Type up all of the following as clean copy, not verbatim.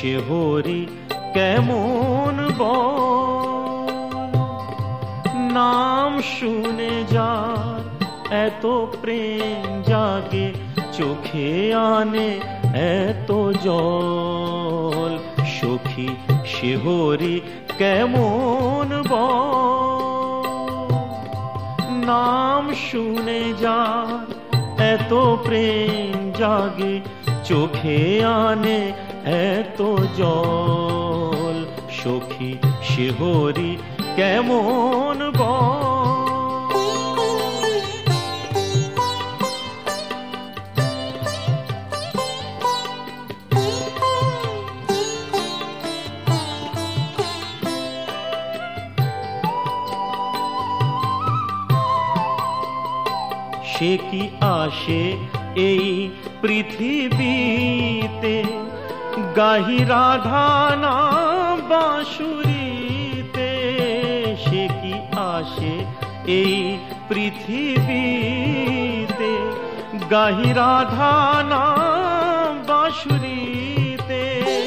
শেহরি কেমন বল, নাম শুনে যার এত প্রেম জাগে, চোখে আনে এত জল। সখী শেহরি কেমন বল, নাম শুনে যার এত প্রেম জাগে, চোখে আনে এত জল। সখী শেহরি কেমন বল। সে কি আসে এই পৃথিবীতে, গাহি রাধা নাম বাঁশুরিতে। সে কি আসে এই পৃথিবীতে, গাহি রাধা নাম বাঁশুরিতে।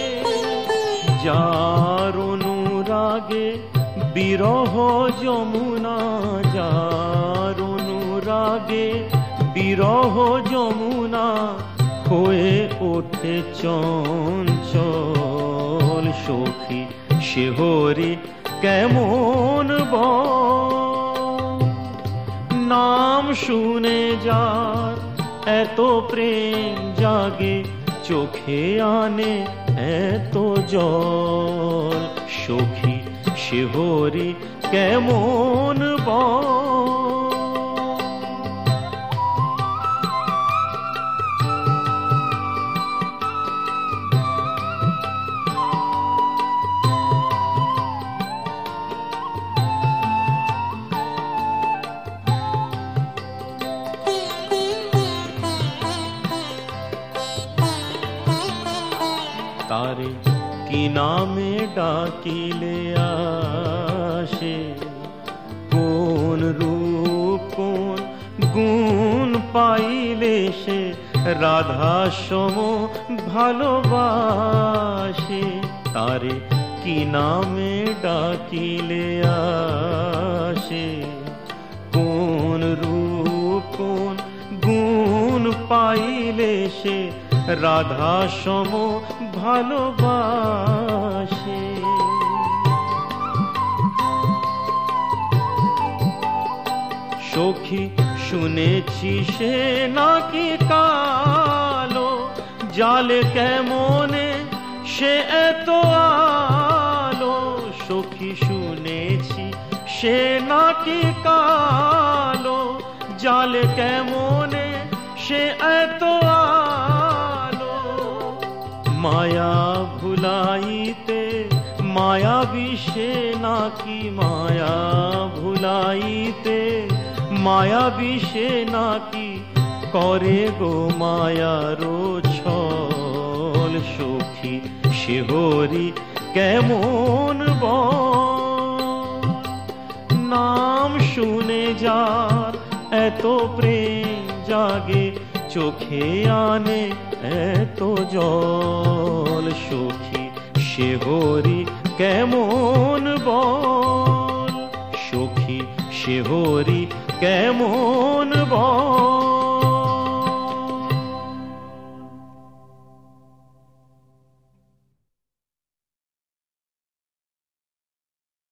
যার অনুরাগে বিরহ যমুনা, যার অনুরাগে বিরহ যমুনা হয়ে ওঠে চঞ্চল। সখী শেহরি কেমন বল, নাম শুনে যার এত প্রেম জাগে, চোখে আনে এত জল। সখী শেহরি কেমন বল। তারে কি নামে ডাকিলে আসে, কোন রূপ কোন গুণ পাইলে সে রাধা সম ভালোবাসে। তারে কি নামে ডাকিলে আসে, কোন রূপ কোন গুণ পাইলে সে রাধা সম ভালোবাসে। সখী শুনেছি সে নাকি কালো, জালে কেমনে সে এত আলো। সখী শুনেছি সে নাকি কালো, জালে কেমনে সে এত আলো। মায়া ভুলাইতে মায়াবী সে নাকি, মায়া ভুলাইতে মায়াবী সে নাকি করে গো মায়ারো ছল। সখী শেহরি কেমন বল, নাম শুনে যার এত প্রেম জাগে, চোখে আনে এত জল। সখী শেহরি কেমন বল, সখী শেহরি কেমন বল।